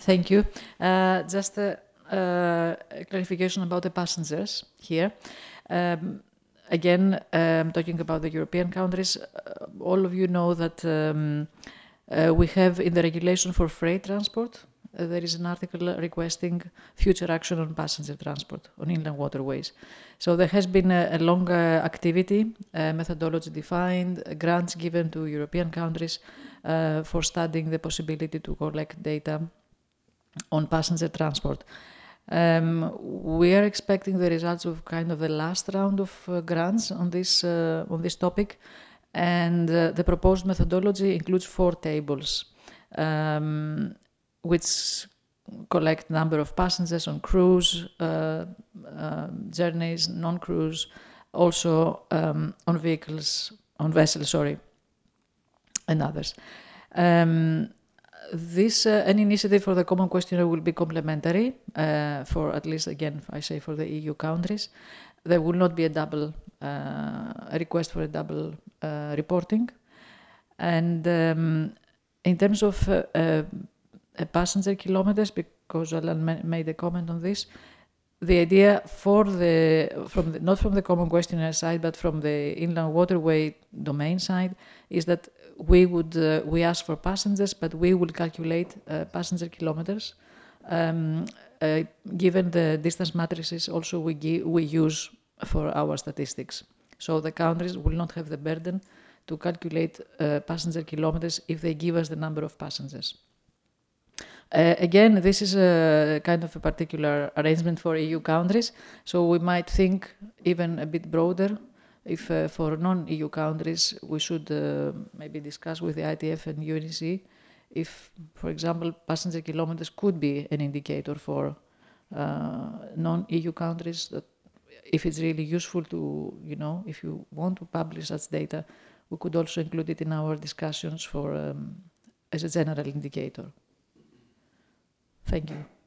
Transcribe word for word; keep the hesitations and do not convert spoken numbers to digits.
Thank you. Uh, just a, uh, a clarification about the passengers here. Um, again, um, talking about the European countries, uh, all of you know that um, uh, we have in the regulation for freight transport, uh, there is an article requesting future action on passenger transport on inland waterways. So there has been a, a long uh, activity, uh, methodology defined, uh, grants given to European countries uh, for studying the possibility to collect data on passenger transport. Um, we are expecting the results of kind of the last round of uh, grants on this uh, on this topic, and uh, the proposed methodology includes four tables, um, which collect number of passengers on cruise uh, uh, journeys, non-cruise, also um, on vehicles, on vessels, sorry, and others. Um, this uh, an initiative for the common questionnaire will be complementary uh, for at least, again, I say for the E U countries. There will not be a double uh, a request for a double uh, reporting. And um, in terms of uh, uh, passenger kilometers, because Alan ma made a comment on this, the idea for the, from the, not from the common questionnaire side, but from the inland waterway domain side, is that we would, uh, we ask for passengers, but we will calculate uh, passenger kilometers, um, uh, given the distance matrices also we, give, we use for our statistics. So the countries will not have the burden to calculate uh, passenger kilometers if they give us the number of passengers. Uh, again, this is a kind of a particular arrangement for E U countries, so we might think even a bit broader. If uh, for non-E U countries, we should uh, maybe discuss with the I T F and U N E C if, for example, passenger kilometers could be an indicator for uh, non-E U countries, that if it's really useful to, you know, if you want to publish such data, we could also include it in our discussions for um, as a general indicator. Thank you.